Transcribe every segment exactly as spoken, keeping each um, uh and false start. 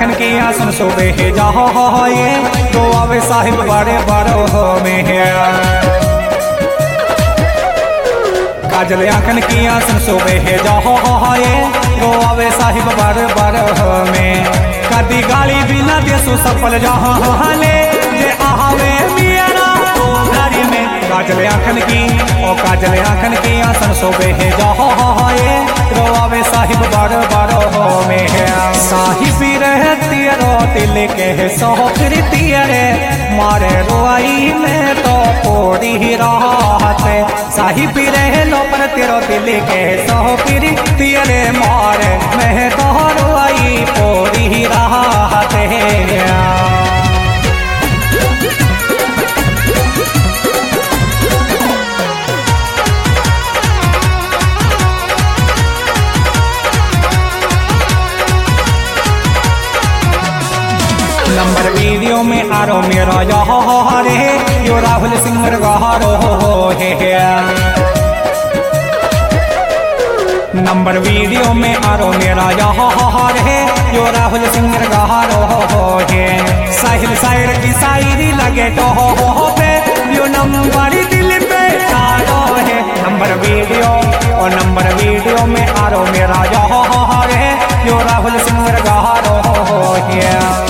की आसन सोबे है जहाँ ये तो आवे साहिब बड़े बड़ो में है। काजल आखन की आसन सोबे है जहाँ ये तो आवे साहिब बड़े बड़ो में। कदी गाली बिना देसु सफल जहाँ ले जे आवे मेरा तो घरी में। काजल आखन की ओ काजल आखन की आसन सोबे है जहाँ ये तो आवे साहिब बड़े बड़ो में है। साहिब रहती रो दिल के सोहती रे मारे रोई में तो पोड़ी राहत। साहिब रह लो पर तेरो दिल के सोहती रे मारे मैं तो रोई पोड़ी राहत है। नंबर वीडियो में आरो मेरा यहाँ रे यो राहुल सिंगर गहारो है। नंबर वीडियो में आरो मेरा यहाँ रे यो राहुल सिंगर गहारो है। साहिल शायर की शायरी लगे तो हो पे यो नंबर दिल पे आरो है। नंबर वीडियो और नंबर वीडियो में आरो मेरा यहाँ रे यो राहुल सिंगर गहारो है।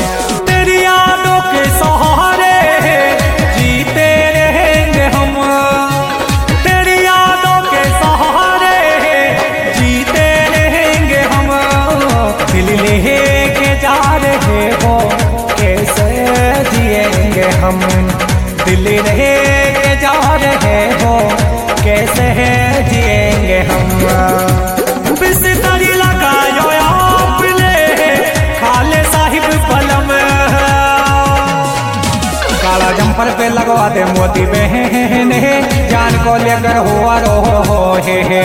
सहारे जीते रहेंगे हम तेरी यादों के सहारे जीते रहेंगे हम। दिल लेके जा रहे हो कैसे जिएंगे हम। दिल लेके जा रहे हो कैसे जिएंगे हम। बिस्तरी लगायो आपने खाले साहिब पलम। काला जंपर पे लगवा दे मोती बहन जान को लेकर हुआ रो हो है।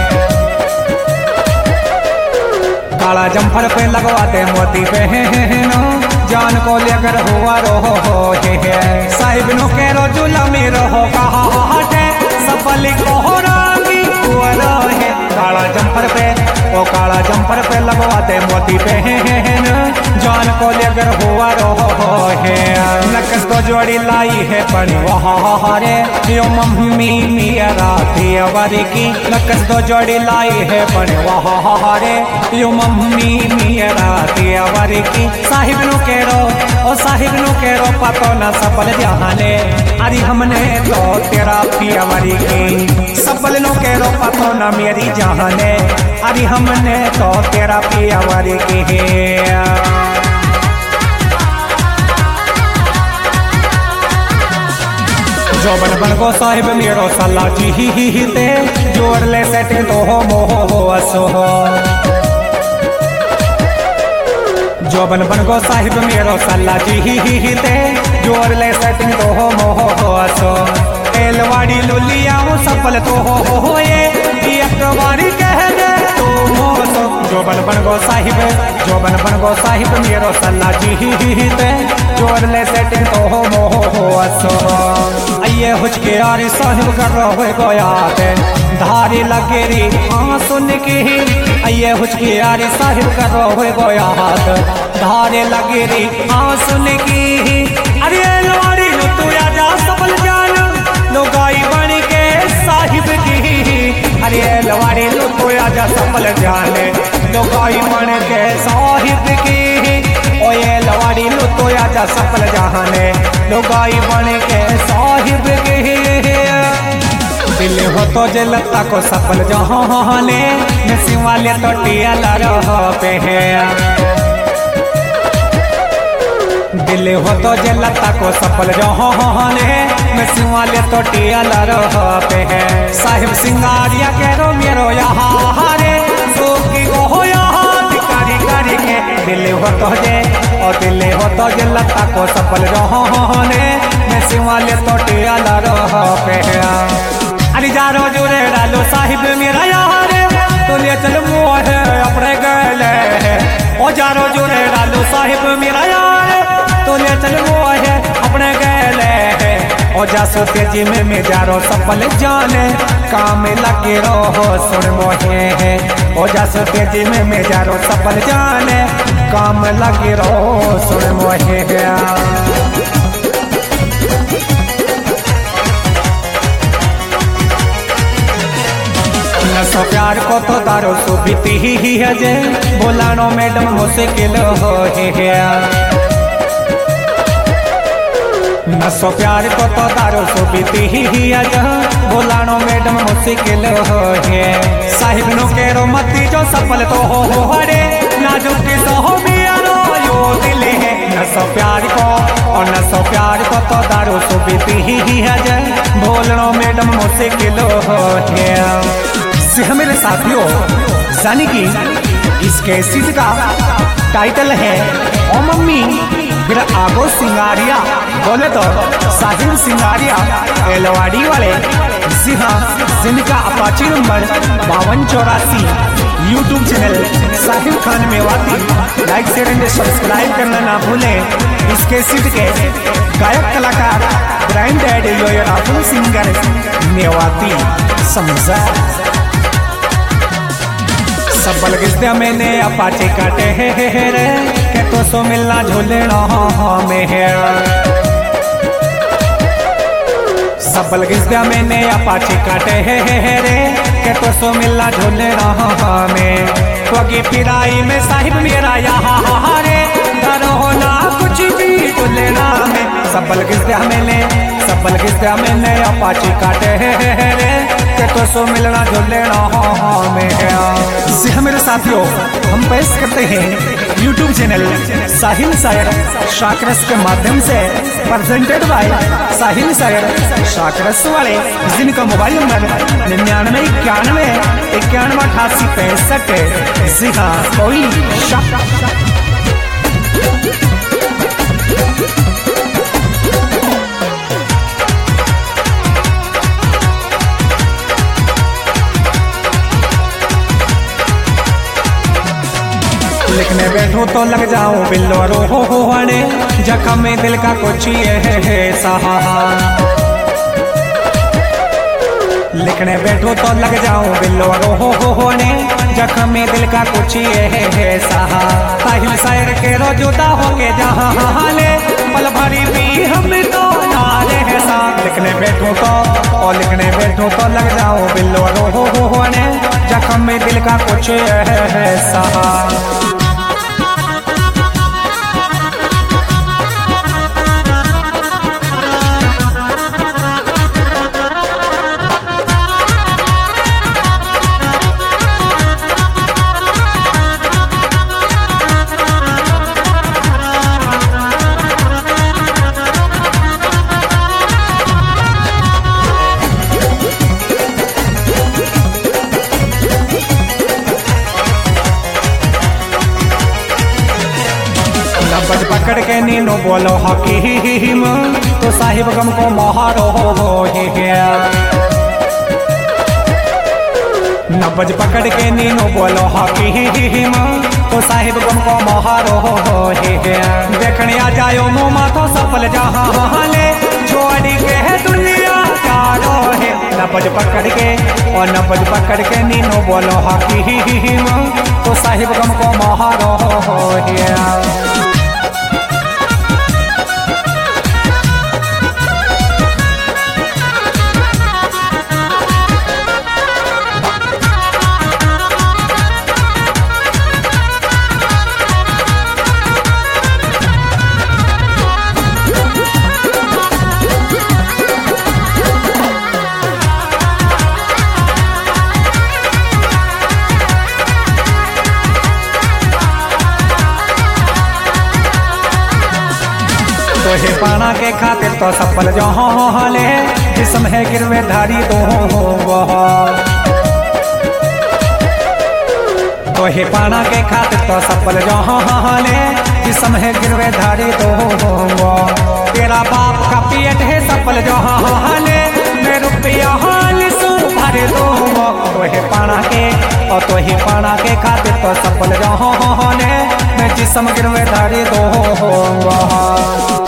काला जंपर पे लगवा दे मोती बहन जान को लेकर हुआ रो हो है। साहिब नो केरो जुलमी रहो कहा सफल को रागी हुआ है। काला जंपर पे ओ काला जंपर पे लगवा दे मोती बहन जान को लेकर हुआ रो है। नकस तो जोड़ी लाई है पनी वहाँ रे यो मम्मी मेरा देवर की। नकस तो जोड़ी लाई है पनी वहाँ रे यो मम्मी मेरा देवर की। साहिब नु केरो ओ साहिब नु केरो पतो न सफल जाने अरे हमने तो तेरा पियावरी की। सफल नु केरो पतो न मेरी जाने अरे हमने तो तेरा पियावरी की है। जो बन बन गो साहिब मेरो सल्ला जीते जोर ले सेटिंग तो हो मोह हो असो हो। जो बन बन गो साहिब मेरो सल्ला जीते जोर ले सेटिंग तो हो मोह हो असो। एलवाड़ी लुलिया सफल तो हो हो ये एक बारी कह दे तो मोसो। जो बन बन गो साहिब जो बन बन गो साहिब मेरो सल्ला जीते जोर ले सेटिंग तो हो मोह हो असो। ये हुचके यारी साहिब कर रहे गोयात धारी लगेरी हाँ सुन की। ये हुचके यारी साहिब कर रहे गोयात धारे लगेरी हाँ सुन की। अरे लवारी लो तू आजा सफल जान लो गाई बन के साहिब की। अरे लवारी लो तू आजा सफल जान लो गाई बन के साहिब की। ओ ये लवारी लो तो आजा सफल जहाने लुगाई बन के साहिब के। दिल हो तो जलता को सफल जहाने नसी वाले तो टियाला रह पे है। दिल हो तो जलता को सफल जहाने नसी वाले तो टियाला रह पे है। साहिब सिंगारिया करो मेरो यहाँ रे सोकी को हो यहाँ करी करी के। दिल हो तो जे और दिल हो तो जलता को सफल जहाने नसी वाले तो टियाला रह पे है। अरे जारो जुरे डालो साहिब मेरा यहाँ रे तो ले चल मोह अपने गले। ओ जारो जुरे डालो साहिब मेरा यहाँ रे तो ले चल मोह अपने गले। हो जा सो तेजी में में जारो सफल जाने काम लगे रहो सुन मोहे है हो जा सो तेजी में में जारो सफल जाने काम लगे रहो सुन मोहे है। नसो प्यार को तो दारो सो बीती ही है जे बोलानो मैडम मुश्किल हो है। नसो प्यार को तो दारो सो बीती ही है जे बोलानो मैडम मुश्किल हो है। साहिब नो केरो मती जो सफल तो हो हो हरे नाजुक की सहो मियारो यो दिल है। नसो प्यार को और नसो प्यार को तो दारो सो बीती ही है जे बोलनो मैडम मुश्किल हो है। मेरे साथियों जानी कि इस कैसेट का टाइटल है ओ मम्मी फिर आगो सिंगारिया बोले तो साहिल सिंगारिया एलवाड़ी वाले जी हाँ जिनका अपाची नंबर बावन चौरासी YouTube channel Sahil Khan Mewati like share and subscribe करना ना भूलें। इस कैसेट के गायक कलाकार ब्रांडेड लोयर सिंगर मेवाती समझा सबल किस्ते मैंने अपाचे काटे है रे के तो सो मिलना झूलना में है। सबल किस्ते मैंने अपाचे काटे है रे के तो सो मिलना झूलना में तो की पिराई में साहिब मेरा यहाँ रे डर होना कुछ भी झूलना में। सबल किस्ते मैंने सबल किस्ते मैंने अपाचे काटे है रे के तो सो मिलना झूलना में है। जी मेरे साथियों हम पेश करते हैं यूट्यूब चैनल साहिल शायर शाकरस के माध्यम से प्रेजेंटेड बाय साहिल शायर शाकरस वाले जिनका मोबाइल नंबर निन्यानवे इक्यानवे इक्यानवे अठासी पैंसठ। जी हाँ कोई शक लिखने बैठो तो लग जाऊं बिल्लो रो हो होने जख्म में दिल का कुछ ये है सहा। लिखने बैठो तो लग जाऊं बिल्लो रो हो होने जख्म में दिल का कुछ ये है सहा। साहिल शायर के रो जुदा हो के जहाँ ले पल भरी भी हम तो नारे है साथ। लिखने बैठो तो और लिखने बैठो तो लग जाऊं बिल्लो रो हो होने जख्म में दिल का कुछ ये है सहा। नब्बज पकड़ के नीनो बोलो हकीम तो साहिब गम को महारो हो गया। नब्बज पकड़ के नीनो बोलो हकीम तो साहिब गम को महारो हो गया। देखने आ जायो मो माथो सफल जहाँ ले छोड़ी के दुनिया कारो है। नब्बज पकड़ के और नब्बज पकड़ के नीनो बोलो हकीम तो साहिब गम को महारो हो गया। तोहे पाना के खातिर तो सफल जहाँ ले जिसम है गिरवे धारी तो तोहे पाना के खातिर तो सफल जहाँ ले जिसम है गिरवे धारी तो तेरा बाप का पेट है सफल जहाँ ले मैं रुपया हाल सो भर दो। तोहे पाना के और तोहे पाना के खातिर तो सफल जहाँ ले मैं जिसम गिरवे धारी तो